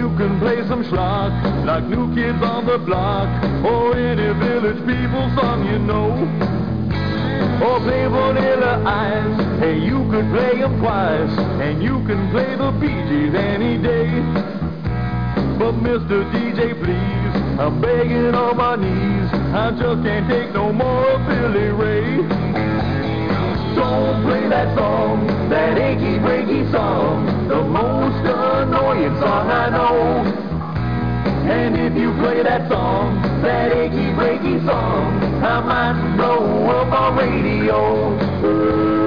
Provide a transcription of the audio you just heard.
you can play some schlock, like New Kids on the Block, or any Village People song you know. Or play Vanilla Ice, hey, you could play them twice, and you can play the Bee Gees any day. But Mr. DJ, please, I'm begging on my knees, I just can't take no more of Billy Ray. Don't play that song, that achy breaky song, the most annoying song I know. And if you play that song, that achy breaky song, I might blow up on radio.